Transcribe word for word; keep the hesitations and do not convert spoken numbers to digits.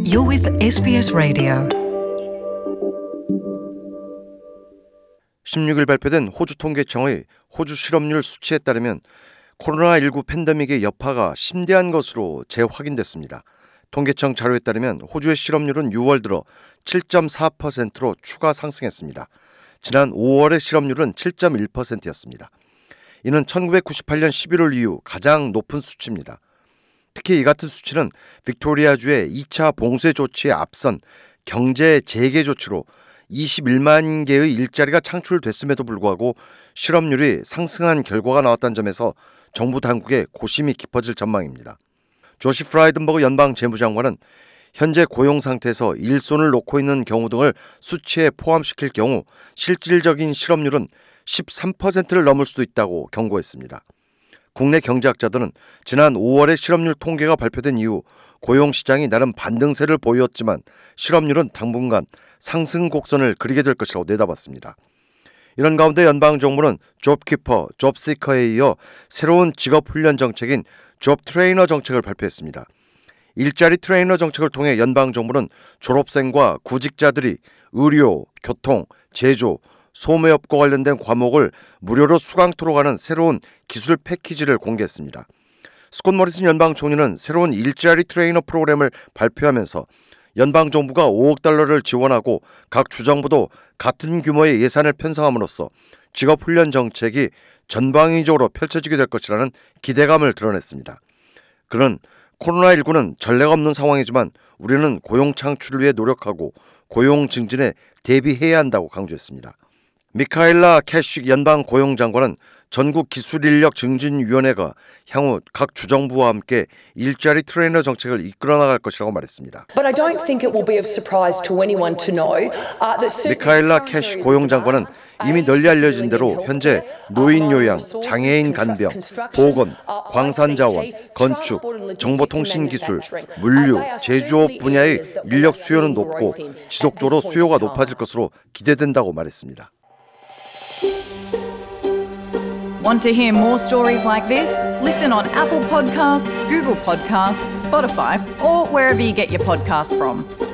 You're with 에스비에스 Radio. 십육 일 발표된 호주 통계청의 호주 실업률 수치에 따르면 코로나십구 팬데믹의 여파가 심대한 것으로 재확인됐습니다. 통계청 자료에 따르면 호주의 실업률은 유월 들어 칠 점 사 퍼센트로 추가 상승했습니다. 지난 오월의 실업률은 칠 점 일 퍼센트였습니다. 이는 천구백구십팔 년 십일월 이후 가장 높은 수치입니다. 특히 이 같은 수치는 빅토리아주의 이 차 봉쇄 조치에 앞선 경제 재개 조치로 이십일만 개의 일자리가 창출됐음에도 불구하고 실업률이 상승한 결과가 나왔다는 점에서 정부 당국의 고심이 깊어질 전망입니다. 조시 프라이든버그 연방 재무장관은 현재 고용 상태에서 일손을 놓고 있는 경우 등을 수치에 포함시킬 경우 실질적인 실업률은 십삼 퍼센트를 넘을 수도 있다고 경고했습니다. 국내 경제학자들은 지난 오월의 실업률 통계가 발표된 이후 고용시장이 나름 반등세를 보였지만 실업률은 당분간 상승 곡선을 그리게 될 것이라고 내다봤습니다. 이런 가운데 연방정부는 잡키퍼, 잡시커에 이어 새로운 직업훈련 정책인 잡 트레이너 정책을 발표했습니다. 일자리 트레이너 정책을 통해 연방정부는 졸업생과 구직자들이 의료, 교통, 제조, 소매업과 관련된 과목을 무료로 수강토록 하는 새로운 기술 패키지를 공개했습니다. 스콧 모리슨 연방 총리는 새로운 일자리 트레이너 프로그램을 발표하면서 연방정부가 오억 달러를 지원하고 각 주정부도 같은 규모의 예산을 편성함으로써 직업훈련 정책이 전방위적으로 펼쳐지게 될 것이라는 기대감을 드러냈습니다. 그는 코로나십구는 전례가 없는 상황이지만 우리는 고용 창출을 위해 노력하고 고용 증진에 대비해야 한다고 강조했습니다. 미카엘라 캐식 연방 고용장관은 전국 기술인력 증진위원회가 향후 각 주정부와 함께 일자리 트레이너 정책을 이끌어 나갈 것이라고 말했습니다. But I don't think it will be of surprise to anyone to know uh, that 미카엘라 캐시 고용장관은 이미 널리 알려진 대로 현재 노인 요양, 장애인 간병, 보건, 광산자원, 건축, 정보통신기술, 물류, 제조업 분야의 인력 수요는 높고 지속적으로 수요가 높아질 것으로 기대된다고 말했습니다. Want to hear more stories like this? Listen on Apple Podcasts, Google Podcasts, Spotify, or wherever you get your podcasts from.